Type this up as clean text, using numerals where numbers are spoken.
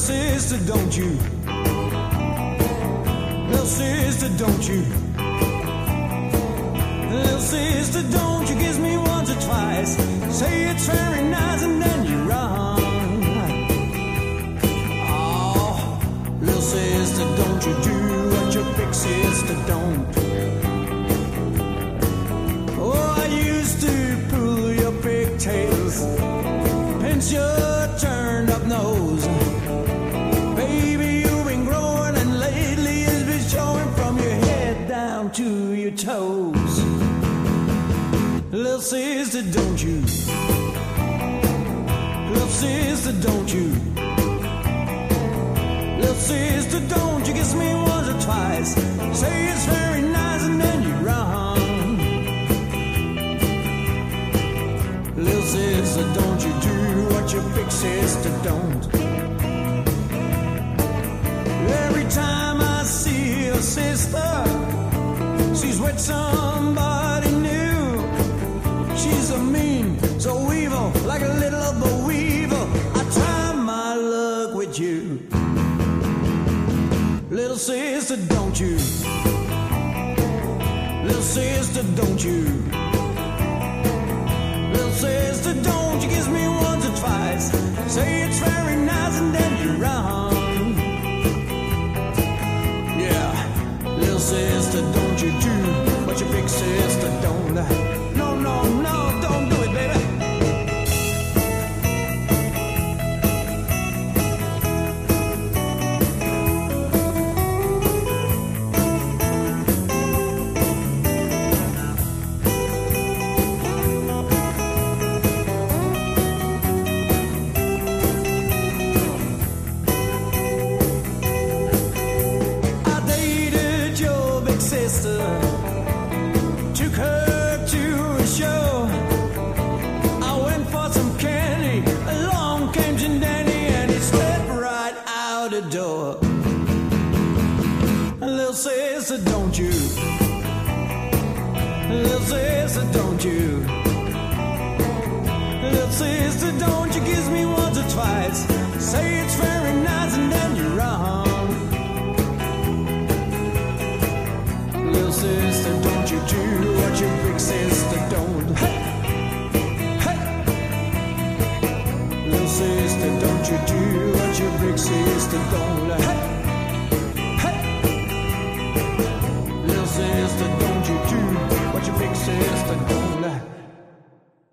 sister, don't you? Little sister, don't you? Little sister, don't you kiss me once or twice. Say it's very nice and then you run. Oh, little sister, don't you do what your big sister don't. Oh, I used to pull your pigtails, pinch your turned up nose. Baby, you've been growing and lately it's been showing from your head down to your toes. Little sister, don't you? Little sister, don't you? Little sister, don't you kiss me once or twice. Say it's very nice and then you run. Little sister, don't you do what your big sister don't. Every time I see your sister, she's with somebody new. She's so mean, so evil, like a little of the weevil. I try my luck with you. Little sister, don't you? Little sister, don't you? Little sister, don't you kiss me once or twice. Say it's very nice and then you run. Yeah, little sister, don't you do what your big sister don't. No, no, no, don't do it, baby. I dated your big sister, took her to a show. I went for some candy, along came Jim Dandy, and he stepped right out the door. Little sister, don't you? Little sister, don't you?